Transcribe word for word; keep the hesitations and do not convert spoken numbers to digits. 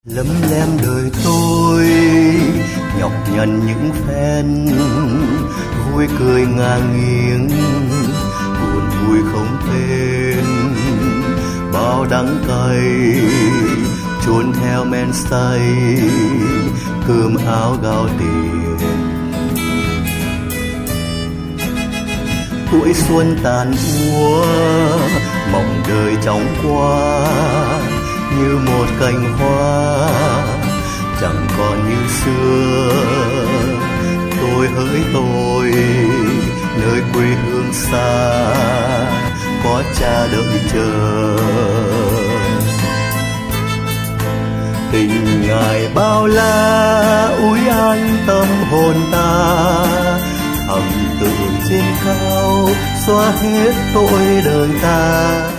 Lấm lem đời tôi nhọc nhằn những phen vui cười ngang nghiêng, buồn vui không tên, bao đắng cay trốn theo men say, cơm áo gạo tiền. Tuổi xuân tàn úa mộng đời chóng qua như một cành hoa chẳng còn như xưa. Tôi hỡi tôi nơi quê hương xa, có cha đợi chờ. Tình ngài bao la úi an tâm hồn ta, thầm tưởng trên cao xóa hết tội đời ta.